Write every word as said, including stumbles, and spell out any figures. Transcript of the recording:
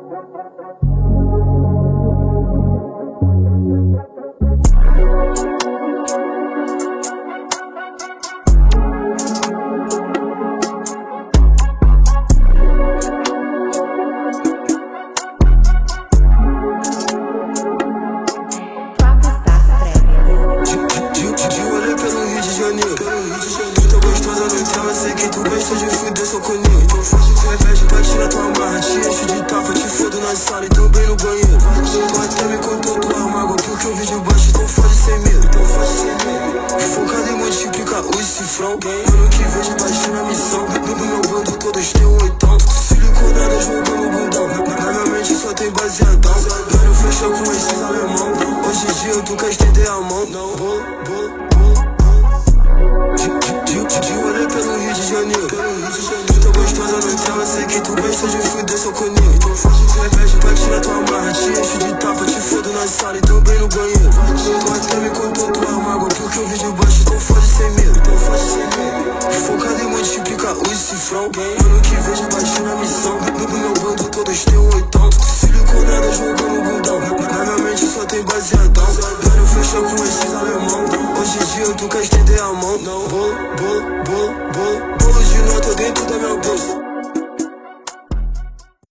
Tu tá gostosa no tela, sei que tu gosta de fuder só comigo. Então faz o que reveste, bate na tua marra. Te encho de tapa, te fodo na sala e também no banheiro. Tu até me contou tua mágoa, porque eu vi de baixo, então fode sem medo. Então fode sem medo. Focado em multiplicar os cifrão. Ano que vem de baixo na missão. No meu bando todos tem um oitão. Siliconada jogando bundão. Na minha mente só tem baseadão. Velho fecha com esses alemão. Hoje em dia tu quer estender a mão. Bolo, bolo. Te olhei pelo Rio de Janeiro. Tu tá gostosa no tela, sei que tu gosta de fuder só comigo. Então faz o que reveste, bate na tua marra. Te encho de tapa, te fodo na sala e também no banheiro. Tu até me contou tua mágoa, porque eu vi de baixo, então fode sem medo. Então fode sem medo. Focado em multiplicar os cifrão. Ano que vem de baixo na missão. No meu bando todos tem um oitão. Siliconada jogando bundão. Na minha mente só tem baseadão. Velho fecha com esses alemão. Hoje em dia tu quer estender a mão. Bolo, bolo, bolo, bolo, bolo de nota dentro da minha bolsa.